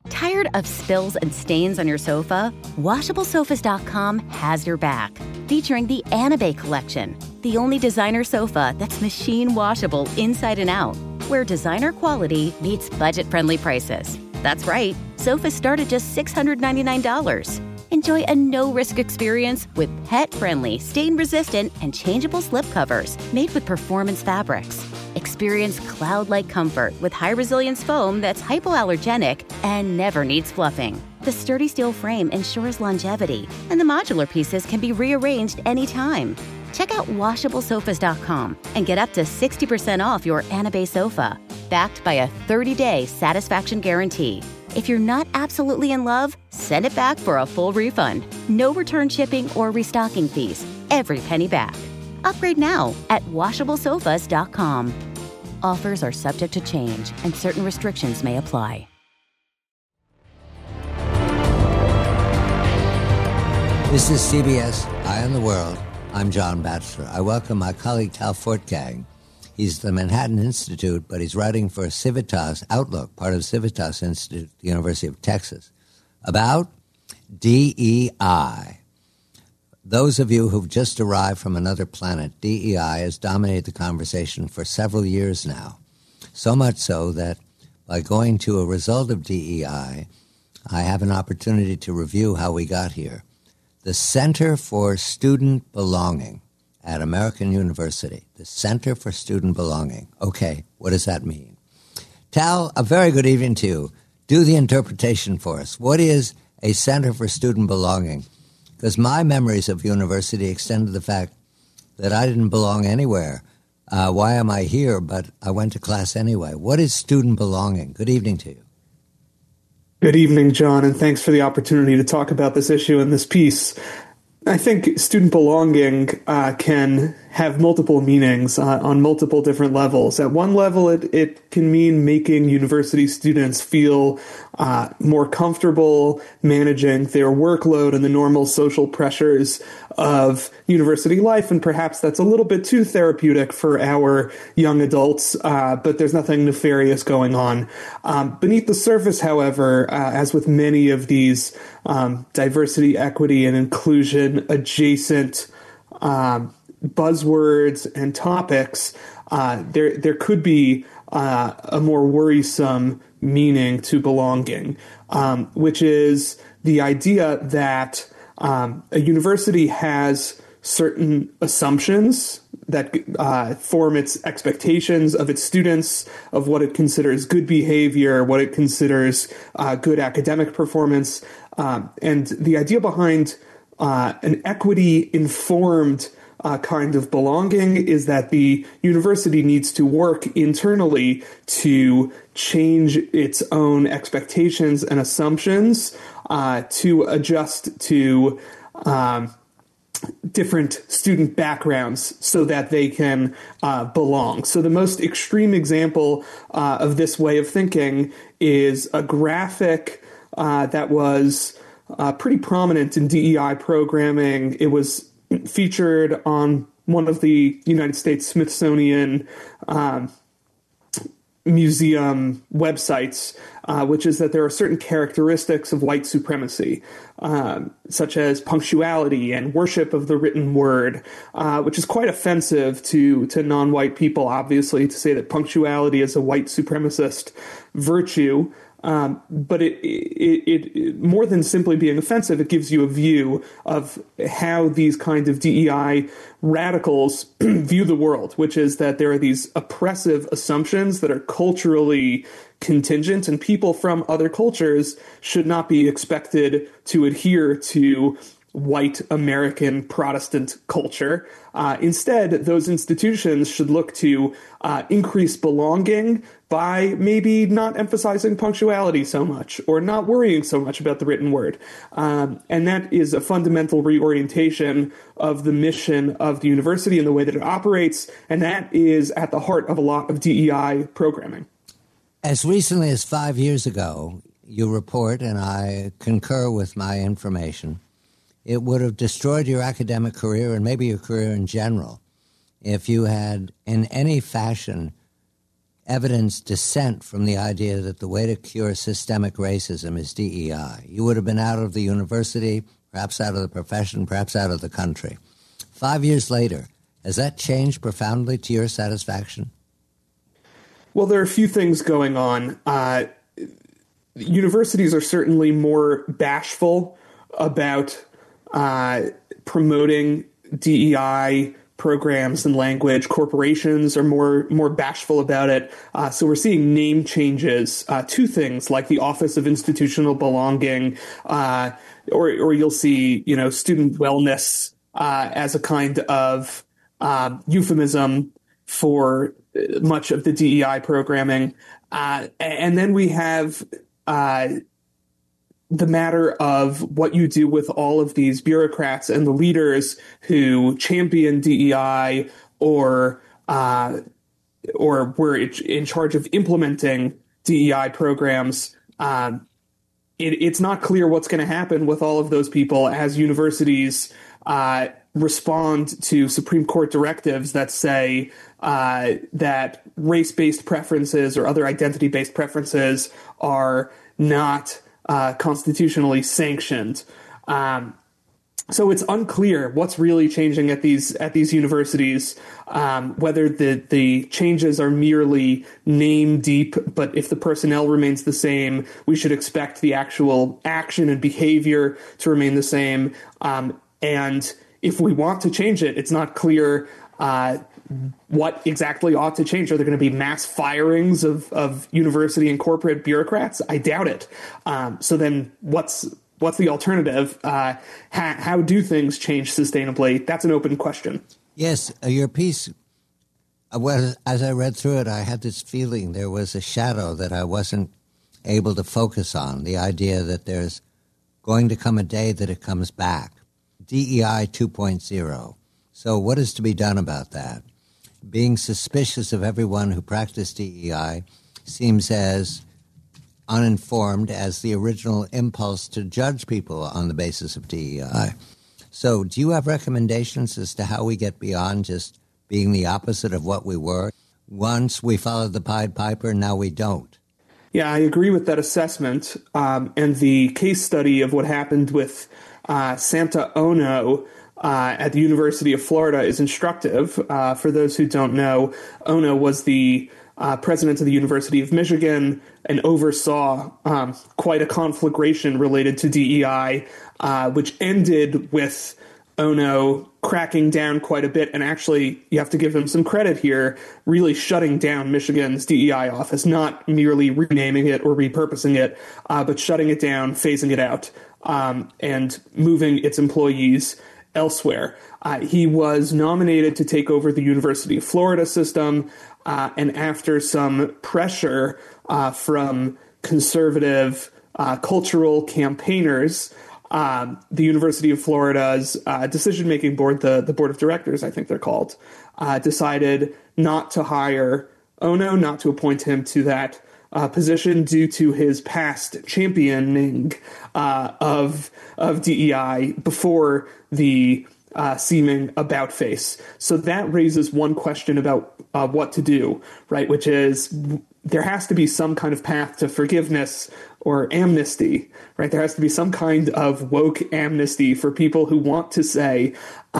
Tired of spills and stains on your sofa? WashableSofas.com has your back. Featuring the Anabay collection, the only designer sofa that's machine washable inside and out, where designer quality meets budget-friendly prices. That's right, sofas start at just $699. Enjoy a no-risk experience with pet-friendly, stain-resistant, and changeable slipcovers made with performance fabrics. Experience cloud-like comfort with high-resilience foam that's hypoallergenic and never needs fluffing. The sturdy steel frame ensures longevity, and the modular pieces can be rearranged anytime. Check out WashableSofas.com and get up to 60% off your Anabay sofa, backed by a 30-day satisfaction guarantee. If you're not absolutely in love, send it back for a full refund. No return shipping or restocking fees. Every penny back. Upgrade now at WashableSofas.com. Offers are subject to change, and certain restrictions may apply. This is CBS Eye on the World. I'm John Batchelor. I welcome my colleague Tal Fortgang. He's the Manhattan Institute, but he's writing for Civitas Outlook, part of Civitas Institute at the University of Texas, about DEI. Those of you who've just arrived from another planet, DEI has dominated the conversation for several years now. So much so that by going to a result of DEI, I have an opportunity to review how we got here. The Center for Student Belonging at American University. The Center for Student Belonging. Okay, what does that mean? Tal, a very good evening to you. Do the interpretation for us. What is a Center for Student Belonging? Because my memories of university extend to the fact that I didn't belong anywhere. Why am I here? But I went to class anyway. What is student belonging? Good evening to you. Good evening, John, and thanks for the opportunity to talk about this issue in this piece. I think student belonging can have multiple meanings on multiple different levels. At one level, it can mean making university students feel more comfortable managing their workload and the normal social pressures of university life, and perhaps that's a little bit too therapeutic for our young adults, but there's nothing nefarious going on. Beneath the surface, however, as with many of these diversity, equity, and inclusion adjacent buzzwords and topics, there could be a more worrisome meaning to belonging, which is the idea that a university has certain assumptions that form its expectations of its students, of what it considers good behavior, what it considers good academic performance. And the idea behind an equity-informed kind of belonging is that the university needs to work internally to change its own expectations and assumptions to adjust to different student backgrounds so that they can belong. So the most extreme example of this way of thinking is a graphic that was pretty prominent in DEI programming. It was featured on one of the United States Smithsonian Museum websites, which is that there are certain characteristics of white supremacy, such as punctuality and worship of the written word, which is quite offensive to non-white people, obviously, to say that punctuality is a white supremacist virtue. But it more than simply being offensive, it gives you a view of how these kind of DEI radicals view the world, which is that there are these oppressive assumptions that are culturally contingent, and people from other cultures should not be expected to adhere to white American Protestant culture. Instead, those institutions should look to increase belonging by maybe not emphasizing punctuality so much or not worrying so much about the written word. And that is a fundamental reorientation of the mission of the university and the way that it operates. And that is at the heart of a lot of DEI programming. As recently as 5 years ago, you report, and I concur with my information, it would have destroyed your academic career and maybe your career in general if you had in any fashion evidence dissent from the idea that the way to cure systemic racism is DEI. You would have been out of the university, perhaps out of the profession, perhaps out of the country. 5 years later, has that changed profoundly to your satisfaction? Well, there are a few things going on. Universities are certainly more bashful about promoting DEI programs and language. Corporations are more bashful about it. So we're seeing name changes to things like the Office of Institutional Belonging, or you'll see, student wellness as a kind of euphemism for much of the DEI programming. And then we have the matter of what you do with all of these bureaucrats and the leaders who champion DEI or were in charge of implementing DEI programs. It's not clear what's going to happen with all of those people as universities respond to Supreme Court directives that say that race-based preferences or other identity-based preferences are not constitutionally sanctioned. So it's unclear what's really changing at these universities, whether the changes are merely name deep, but if the personnel remains the same, we should expect the actual action and behavior to remain the same. And if we want to change it, it's not clear what exactly ought to change. Are there going to be mass firings of university and corporate bureaucrats? I doubt it. So then what's the alternative? How do things change sustainably? That's an open question. Yes, your piece, as I read through it, I had this feeling there was a shadow that I wasn't able to focus on, the idea that there's going to come a day that it comes back. DEI 2.0. So what is to be done about that? Being suspicious of everyone who practiced DEI seems as uninformed as the original impulse to judge people on the basis of DEI. So do you have recommendations as to how we get beyond just being the opposite of what we were? Once we followed the Pied Piper, now we don't. Yeah, I agree with that assessment. And the case study of what happened with Santa Ono at the University of Florida is instructive. For those who don't know, Ono was the president of the University of Michigan and oversaw quite a conflagration related to DEI, which ended with Ono cracking down quite a bit. And actually, you have to give him some credit here, really shutting down Michigan's DEI office, not merely renaming it or repurposing it, but shutting it down, phasing it out, and moving its employees elsewhere. He was nominated to take over the University of Florida system, and after some pressure from conservative cultural campaigners, the University of Florida's decision-making board, the board of directors, I think they're called, decided not to hire Ono, not to appoint him to that position due to his past championing of DEI before the seeming about face. So that raises one question about what to do, right? Which is there has to be some kind of path to forgiveness or amnesty, right? There has to be some kind of woke amnesty for people who want to say,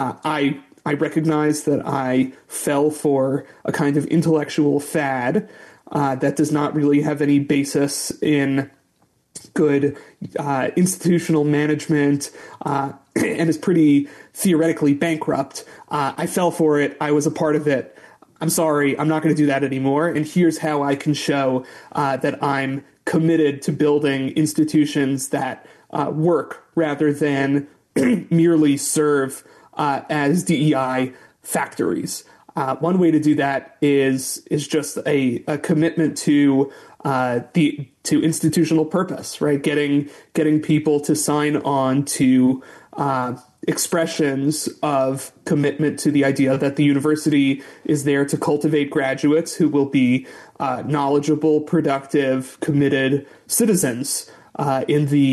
I recognize that I fell for a kind of intellectual fad that does not really have any basis in good institutional management and is pretty theoretically bankrupt. I fell for it. I was a part of it. I'm sorry. I'm not going to do that anymore. And here's how I can show that I'm committed to building institutions that work rather than merely serve as DEI factories. One way to do that is just a commitment to institutional purpose, right? Getting people to sign on to expressions of commitment to the idea that the university is there to cultivate graduates who will be knowledgeable, productive, committed citizens in the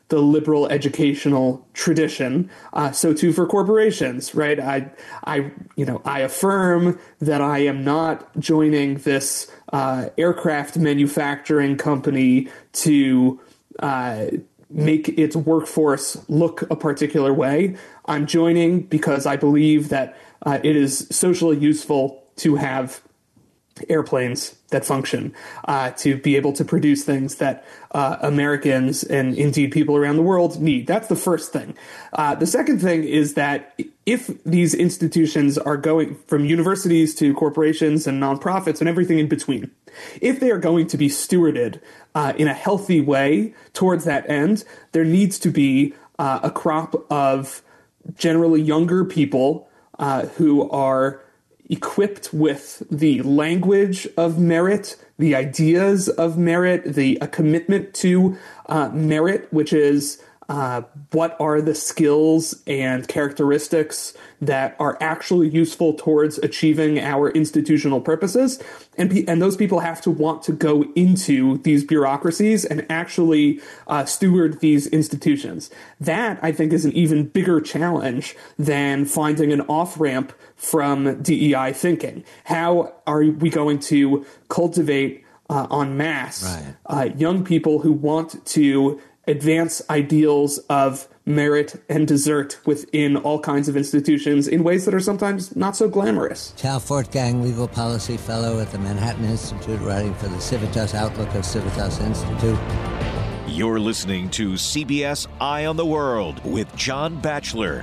the liberal educational tradition. So too for corporations, right? I affirm that I am not joining this aircraft manufacturing company to make its workforce look a particular way. I'm joining because I believe that it is socially useful to have airplanes that function, to be able to produce things that Americans and indeed people around the world need. That's the first thing. The second thing is that if these institutions are going from universities to corporations and nonprofits and everything in between, if they are going to be stewarded in a healthy way towards that end, there needs to be a crop of generally younger people who are equipped with the language of merit, the ideas of merit, a commitment to merit, which is what are the skills and characteristics that are actually useful towards achieving our institutional purposes. And those people have to want to go into these bureaucracies and actually steward these institutions. That, I think, is an even bigger challenge than finding an off-ramp from DEI thinking. How are we going to cultivate en masse young people who want to advance ideals of merit and desert within all kinds of institutions in ways that are sometimes not so glamorous? Tal Fortgang, Legal Policy Fellow at the Manhattan Institute, writing for the Civitas Outlook of Civitas Institute. You're listening to CBS Eye on the World with John Batchelor.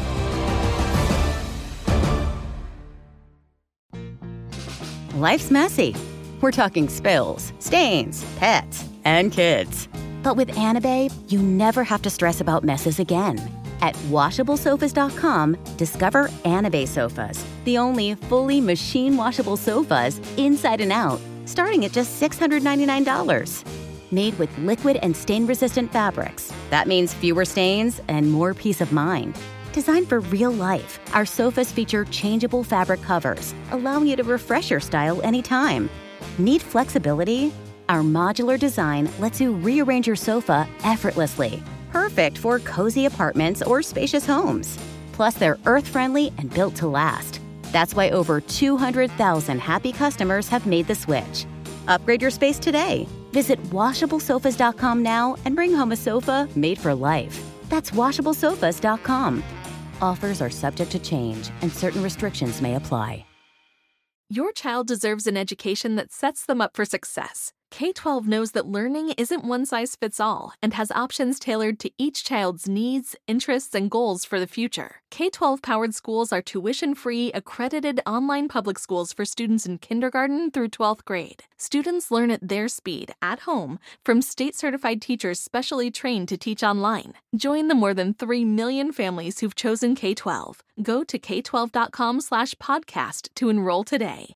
Life's messy. We're talking spills, stains, pets, and kids. But with Anabay, you never have to stress about messes again. At WashableSofas.com, discover Anabay sofas, the only fully machine-washable sofas inside and out, starting at just $699. Made with liquid and stain-resistant fabrics. That means fewer stains and more peace of mind. Designed for real life, our sofas feature changeable fabric covers, allowing you to refresh your style anytime. Need flexibility? Our modular design lets you rearrange your sofa effortlessly. Perfect for cozy apartments or spacious homes. Plus, they're earth-friendly and built to last. That's why over 200,000 happy customers have made the switch. Upgrade your space today. Visit WashableSofas.com now and bring home a sofa made for life. That's WashableSofas.com. Offers are subject to change, and certain restrictions may apply. Your child deserves an education that sets them up for success. K-12 knows that learning isn't one size fits all and has options tailored to each child's needs, interests, and goals for the future. K-12 powered schools are tuition-free, accredited online public schools for students in kindergarten through 12th grade. Students learn at their speed, at home, from state-certified teachers specially trained to teach online. Join the more than 3 million families who've chosen K-12. Go to k12.com/podcast to enroll today.